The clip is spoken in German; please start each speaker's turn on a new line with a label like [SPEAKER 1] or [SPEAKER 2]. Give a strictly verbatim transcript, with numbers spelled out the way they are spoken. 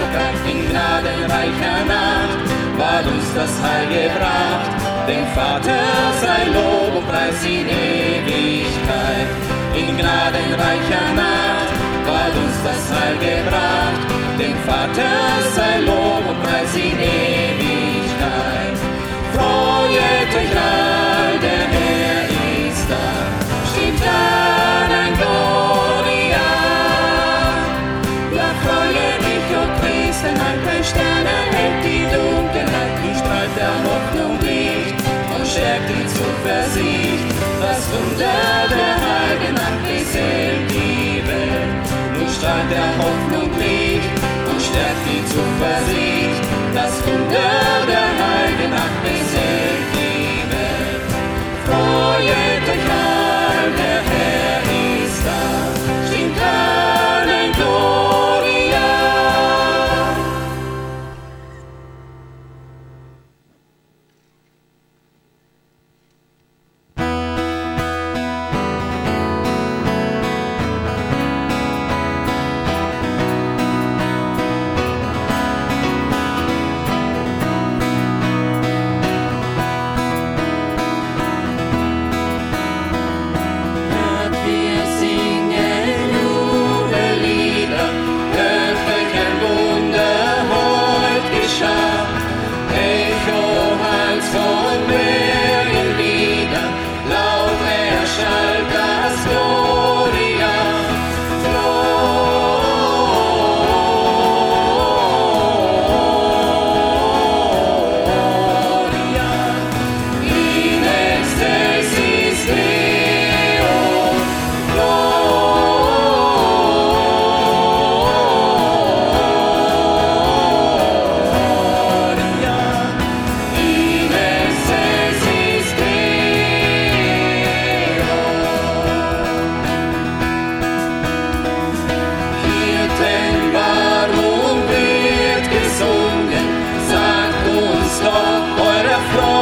[SPEAKER 1] Dank in gnadenreicher Nacht, ward uns das Heil gebracht. Dem Vater sei Lob und Preis in Ewigkeit. In gnadenreicher Nacht ward uns das Heil gebracht. Dem Vater sei Lob und Preis in Ewigkeit. Freuet euch all, der Herr ist da. Stimmt an ein Gloria. Ja, freue dich, o Christ, denn ein kein Stern erhellt die Dunkelheit. Du strahlt der Hoffnung Licht und stärkt die Zuversicht. Das Wunder der Heiligen Nacht beseelt die Welt. Nun strahlt der Hoffnung Licht und stärkt die Zuversicht. Das Wunder der Heiligen Nacht beseelt die Welt. Freut euch all, der Herr ist da. Stimmt an ein Gloria. Freude.